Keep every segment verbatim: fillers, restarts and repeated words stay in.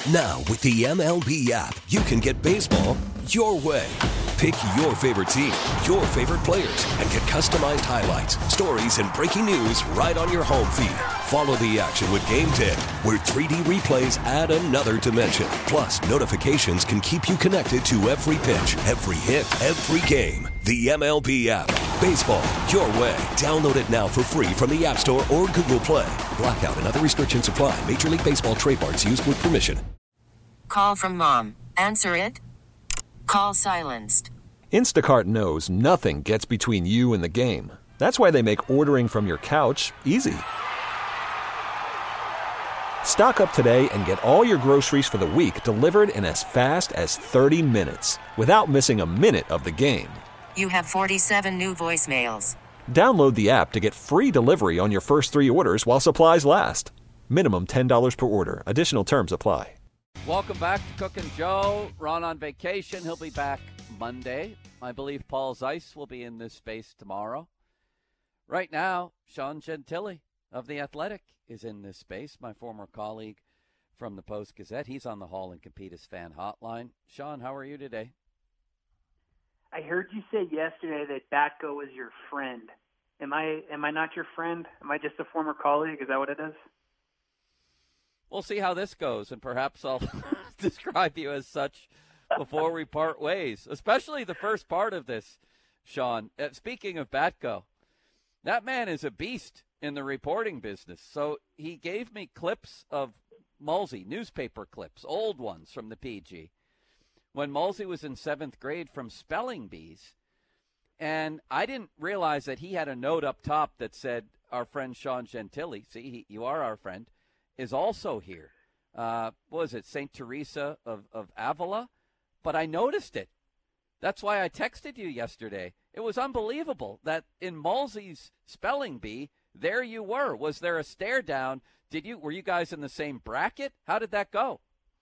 Now, with the M L B app, you can get baseball your way. Pick your favorite team, your favorite players, and get customized highlights, stories, and breaking news right on your home feed. Follow the action with Game ten, where three D replays add another dimension. Plus, notifications can keep you connected to every pitch, every hit, every game. The M L B app. Baseball your way. Download it now for free from the App Store or Google Play. Blackout and other restrictions apply. Major League Baseball trademarks used with permission. Call from mom. Answer it. Call silenced. Instacart knows nothing gets between you and the game. That's why they make ordering from your couch easy. Stock up today and get all your groceries for the week delivered in as fast as thirty minutes without missing a minute of the game. You have forty-seven new voicemails. Download the app to get free delivery on your first three orders while supplies last. Minimum ten dollars per order. Additional terms apply. Welcome back to Cook and Joe. Ron on vacation. He'll be back Monday. I believe Paul Zeiss will be in this space tomorrow. Right now, Sean Gentili of The Athletic is in this space, my former colleague from the Post-Gazette. He's on the Hall and Capitas fan hotline. Sean, how are you today? I heard you say yesterday that Batko was your friend. Am I am I not your friend? Am I just a former colleague? Is that what it is? We'll see how this goes, and perhaps I'll describe you as such before we part ways, especially the first part of this, Sean. Uh, speaking of Batko, that man is a beast in the reporting business. So he gave me clips of Mulsey, newspaper clips, old ones from the P G, when Mulsey was in seventh grade from Spelling Bees. And I didn't realize that he had a note up top that said, our friend Sean Gentili, see, he, you are our friend, is also here. Uh, what was it, Saint Teresa of, of Avila? But I noticed it. That's why I texted you yesterday. It was unbelievable that in Mulsey's Spelling Bee, there you were. Was there a stare down? Did you, were you guys in the same bracket? How did that go?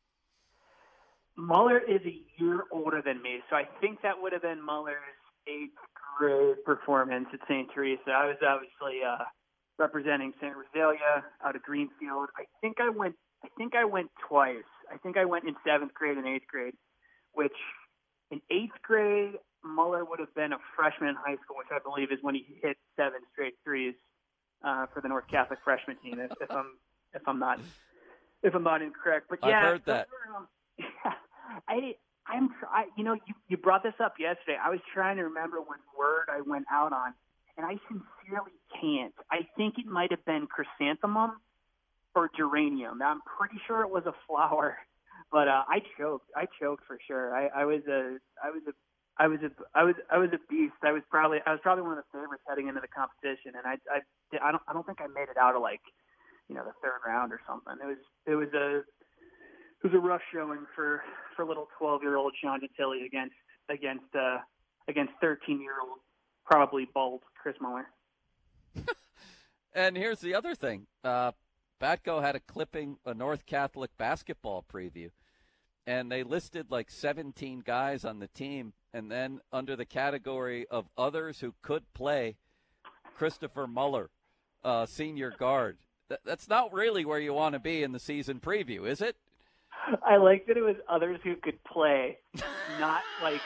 Muller is a year older than me, so I think that would have been Muller's eighth grade performance at Saint Teresa. I was obviously uh, representing Saint Rosalia out of Greenfield. I think I went. I think I went twice. I think I went in seventh grade and eighth grade, which in eighth grade Muller would have been a freshman in high school, which I believe is when he hit seven straight threes uh, for the North Catholic freshman team. If, if I'm if I'm not if I'm not incorrect, but yeah, I've heard that. Um, yeah. I, I'm, I, you know, you, you brought this up yesterday. I was trying to remember what word I went out on, and I sincerely can't. I think it might have been chrysanthemum or geranium. Now, I'm pretty sure it was a flower, but uh, I choked. I choked for sure. I, I was a, I was a, I was a, I was, I was a beast. I was probably, I was probably one of the favorites heading into the competition, and I, I, I don't, I don't think I made it out of like, you know, the third round or something. It was, it was a. It was a rough showing for, for little twelve-year-old Sean Gentili against against uh, against thirteen-year-old, probably bald Chris Muller. And here's the other thing: uh, Batko had a clipping, a North Catholic basketball preview, and they listed like seventeen guys on the team, and then under the category of others who could play, Christopher Muller, uh, senior guard. Th- that's not really where you want to be in the season preview, is it? I like that it was others who could play, not like,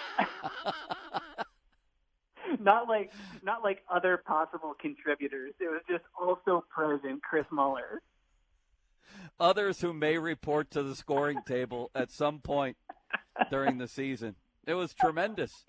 not like, not like other possible contributors. It was just also present Chris Muller. Others who may report to the scoring table at some point during the season. It was tremendous.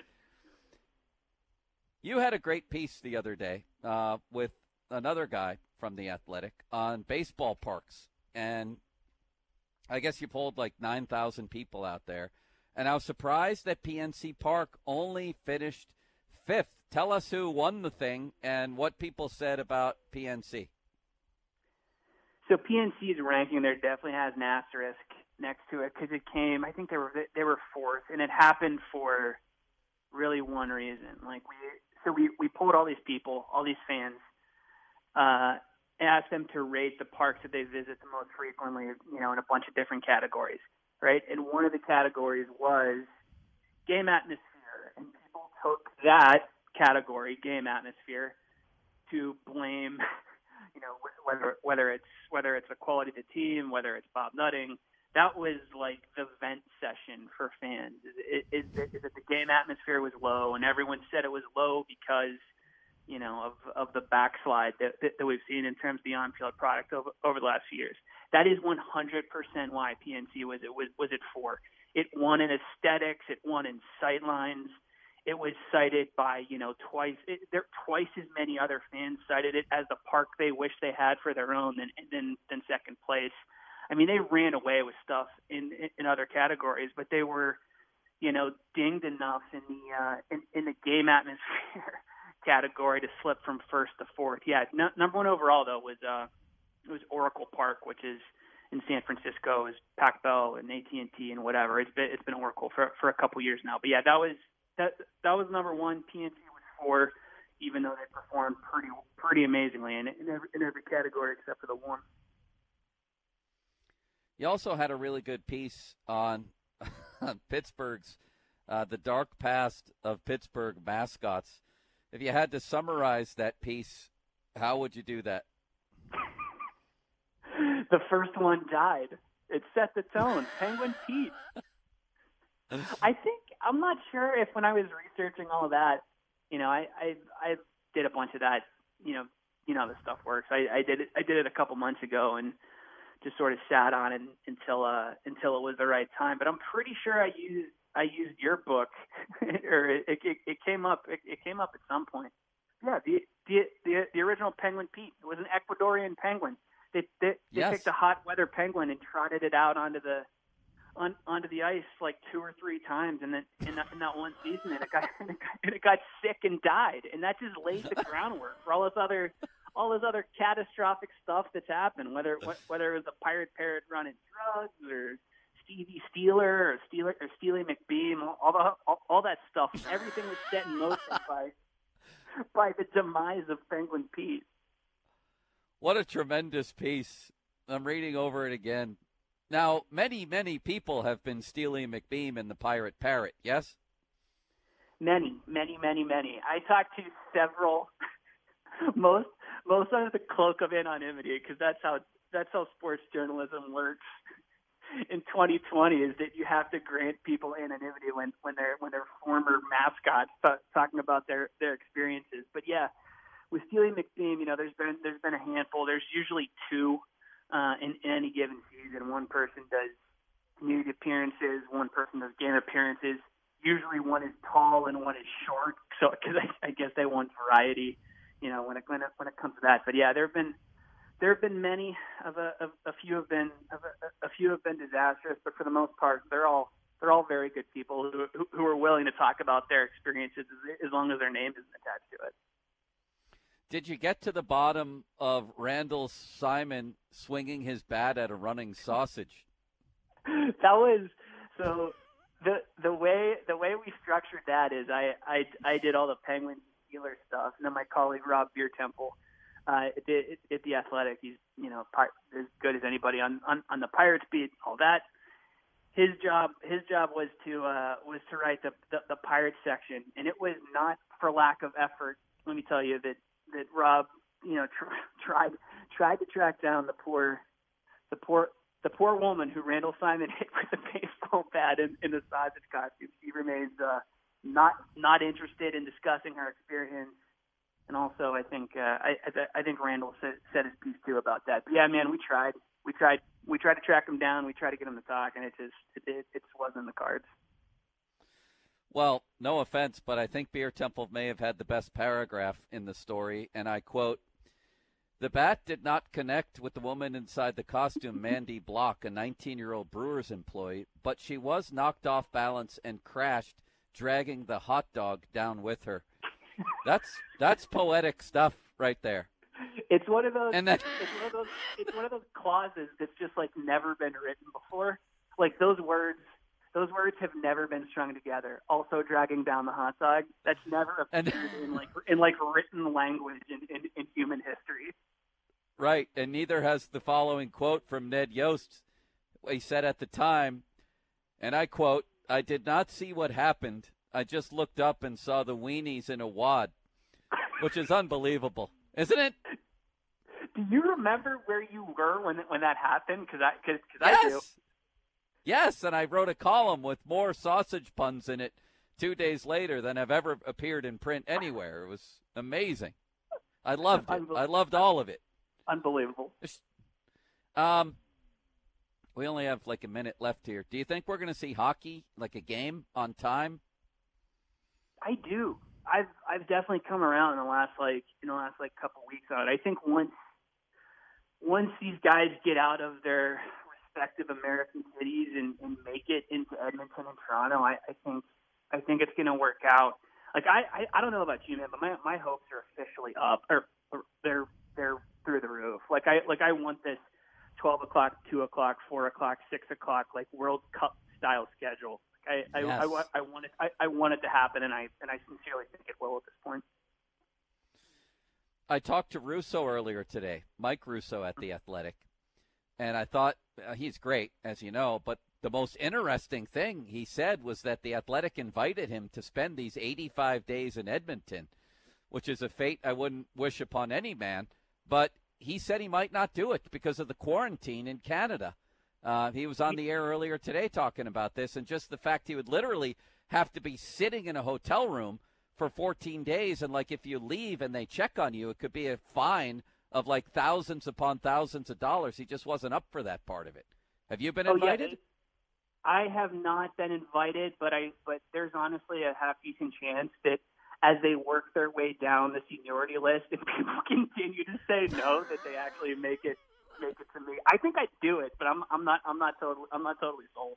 You had a great piece the other day uh, with another guy from The Athletic on baseball parks, and I guess you polled like nine thousand people out there, and I was surprised that P N C Park only finished fifth. Tell us who won the thing and what people said about P N C. So P N C's ranking there definitely has an asterisk next to it because it came, I think they were they were fourth, and it happened for really one reason. Like we, so we, we polled all these people, all these fans, uh, asked them to rate the parks that they visit the most frequently, you know, in a bunch of different categories, right? And one of the categories was game atmosphere, and people took that category, game atmosphere, to blame, you know, whether whether it's whether it's the quality of the team, whether it's Bob Nutting, that was like the vent session for fans. Is, is, is that the game atmosphere was low, and everyone said it was low because, you know, of of the backslide that, that, that we've seen in terms of the on-field product over, over the last few years. That is one hundred percent why P N C was it was was it for. It won in aesthetics. It won in sightlines. It was cited by, you know, twice it, there twice as many other fans cited it as the park they wish they had for their own than than, than second place. I mean, they ran away with stuff in, in in other categories, but they were, you know, dinged enough in the uh, in, in the game atmosphere category to slip from first to fourth. Yeah, no, number one overall though was uh, it was Oracle Park, which is in San Francisco, is Pac Bell and A T and T and whatever. It's been it's been Oracle for for a couple years now. But yeah, that was that that was number one. P N C was four, even though they performed pretty pretty amazingly in in every, in every category except for the one. You also had a really good piece on Pittsburgh's uh, the dark past of Pittsburgh mascots. If you had to summarize that piece, how would you do that? The first one died. It set the tone. Penguin Pete. I think, I'm not sure if when I was researching all of that, you know, I, I, I did a bunch of that, you know, you know how this stuff works. I, I did it, I did it a couple months ago and just sort of sat on it until, uh, until it was the right time. But I'm pretty sure I used, I used your book or it, it, it came up, it, it came up at some point. Yeah. The, the, the, the original Penguin Pete, it was an Ecuadorian penguin. They, they, they yes. picked a hot weather penguin and trotted it out onto the on, onto the ice like two or three times, and then in that, in that one season, and it got and it got, and it got sick and died, and that just laid the groundwork for all this other all this other catastrophic stuff that's happened. Whether whether it was a pirate parrot running drugs or Stevie Steeler or Steeler or Steely McBeam, all the all, all that stuff, everything was set in motion by by the demise of Penguin Pete. What a tremendous piece. I'm reading over it again. Now, many, many people have been Steely McBeam and the Pirate Parrot, yes? Many, many, many, many. I talked to several, most most under the cloak of anonymity, because that's how that's how sports journalism works in twenty twenty, is that you have to grant people anonymity when, when they're when they're former mascots t- talking about their, their experiences. But yeah, with Steely McBeam, you know, there's been there's been a handful. There's usually two uh, in, in any given season. One person does community appearances. One person does game appearances. Usually, one is tall and one is short. So, because I, I guess they want variety, you know, when it when it when it comes to that. But yeah, there have been there have been many of a of, a few have been of a, a few have been disastrous. But for the most part, they're all they're all very good people who who, who are willing to talk about their experiences as, as long as their name isn't attached to it. Did you get to the bottom of Randall Simon swinging his bat at a running sausage? That was so. The the way the way we structured that is I I, I did all the Penguins Steelers stuff, and then my colleague Rob Beertemple uh, did at the Athletic. He's you know part, as good as anybody on, on, on the Pirates beat. All that. His job his job was to uh, was to write the, the the Pirates section, and it was not for lack of effort. Let me tell you that. that Rob, you know, tr- tried tried to track down the poor, the poor, the poor woman who Randall Simon hit with a baseball bat in, in the sausage costume. She remains uh, not not interested in discussing her experience, and also I think uh, I, I I think Randall said, said his piece too about that. But yeah, man, we tried, we tried, we tried to track him down, we tried to get him to talk, and it just it it, it just wasn't in the cards. Well, no offense, but I think Beertemple may have had the best paragraph in the story, and I quote, "The bat did not connect with the woman inside the costume, Mandy Block, a nineteen-year-old Brewers employee, but she was knocked off balance and crashed, dragging the hot dog down with her." That's that's poetic stuff right there. It's one of those. And then, it's one of those. It's one of those clauses that's just like never been written before. Like those words. Those words have never been strung together. Also, dragging down the hot dog. That's never appeared and, in like in like written language in, in, in human history. Right, and neither has the following quote from Ned Yost. He said at the time, and I quote, "I did not see what happened. I just looked up and saw the weenies in a wad," which is unbelievable, isn't it? Do you remember where you were when when that happened? Because I because yes. I do. Yes, and I wrote a column with more sausage puns in it two days later than have ever appeared in print anywhere. It was amazing. I loved it. I loved all of it. Unbelievable. Um, we only have like a minute left here. Do you think we're going to see hockey, like a game, on time? I do. I've I've definitely come around in the last like in the last like couple weeks on it. I think once once these guys get out of their respective American cities and, and make it into Edmonton and Toronto, I, I think I think it's going to work out. Like I, I I don't know about you, man, but my my hopes are officially up, or, or they're they're through the roof. Like I like I want this twelve o'clock, two o'clock, four o'clock, six o'clock, like World Cup style schedule. I I, yes. I, I, I want it I, I want it to happen, and I and I sincerely think it will at this point. I talked to Russo earlier today, Mike Russo at The Athletic, and I thought uh, he's great, as you know, but the most interesting thing he said was that The Athletic invited him to spend these eighty-five days in Edmonton, which is a fate I wouldn't wish upon any man, but he said he might not do it because of the quarantine in Canada. Uh, he was on the air earlier today talking about this, and just the fact he would literally have to be sitting in a hotel room for fourteen days, and like if you leave and they check on you, it could be a fine of like thousands upon thousands of dollars. He just wasn't up for that part of it. Have you been invited? Oh, yeah. I have not been invited, but I but there's honestly a half decent chance that as they work their way down the seniority list and people continue to say no, that they actually make it make it to me. I think I'd do it, but I'm I'm not I'm not totally I'm not totally sold.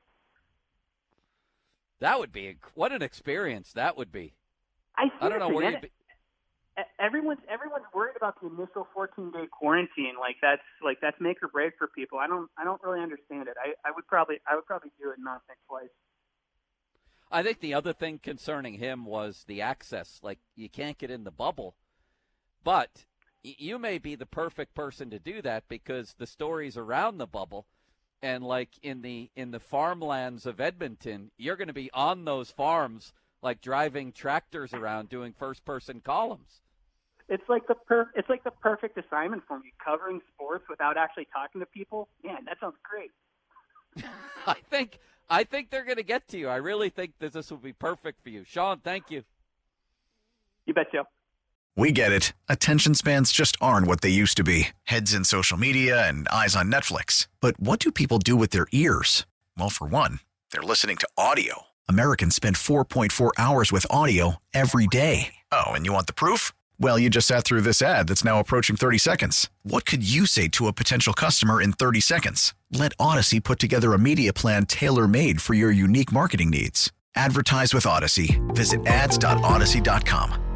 That would be what an experience that would be. I, I don't know where you'd be. Everyone's everyone's worried about the initial fourteen day quarantine. Like that's like that's make or break for people. I don't I don't really understand it. I, I would probably I would probably do it and not think twice. I think the other thing concerning him was the access. Like you can't get in the bubble, but you may be the perfect person to do that because the stories around the bubble, and like in the in the farmlands of Edmonton, you're going to be on those farms, like driving tractors around doing first person columns. It's like the per- it's like the perfect assignment for me, covering sports without actually talking to people. Man, that sounds great. I think I think they're going to get to you. I really think that this will be perfect for you. Sean, thank you. You bet, Joe. We get it. Attention spans just aren't what they used to be. Heads in social media and eyes on Netflix. But what do people do with their ears? Well, for one, they're listening to audio. Americans spend four point four hours with audio every day. Oh, and you want the proof? Well, you just sat through this ad that's now approaching thirty seconds. What could you say to a potential customer in thirty seconds? Let Odyssey put together a media plan tailor-made for your unique marketing needs. Advertise with Odyssey. Visit ads dot odyssey dot com.